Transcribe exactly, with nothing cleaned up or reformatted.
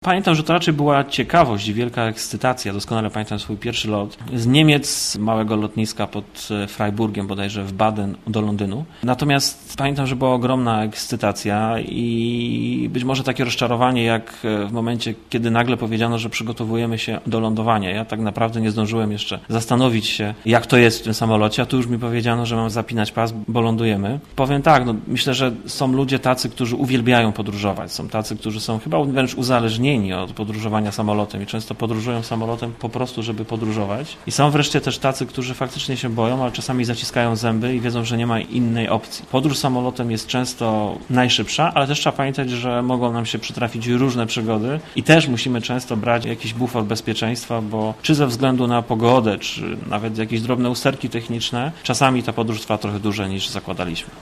Pamiętam, że to raczej była ciekawość i wielka ekscytacja. Doskonale pamiętam swój pierwszy lot z Niemiec, z małego lotniska pod Freiburgiem, bodajże w Baden, do Londynu. Natomiast pamiętam, że była ogromna ekscytacja i być może takie rozczarowanie, jak w momencie, kiedy nagle powiedziano, że przygotowujemy się do lądowania. Ja tak naprawdę nie zdążyłem jeszcze zastanowić się, jak to jest w tym samolocie, a tu już mi powiedziano, że mam zapinać pas, bo lądujemy. Powiem tak, no, myślę, że są ludzie tacy, którzy uwielbiają podróżować. Są tacy, którzy są chyba wręcz uzależnieni od podróżowania samolotem i często podróżują samolotem po prostu, żeby podróżować. I są wreszcie też tacy, którzy faktycznie się boją, ale czasami zaciskają zęby i wiedzą, że nie ma innej opcji. Podróż samolotem jest często najszybsza, ale też trzeba pamiętać, że mogą nam się przytrafić różne przygody i też musimy często brać jakiś bufor bezpieczeństwa, bo czy ze względu na pogodę, czy nawet jakieś drobne usterki techniczne, czasami ta podróż trwa trochę dłużej niż zakładaliśmy.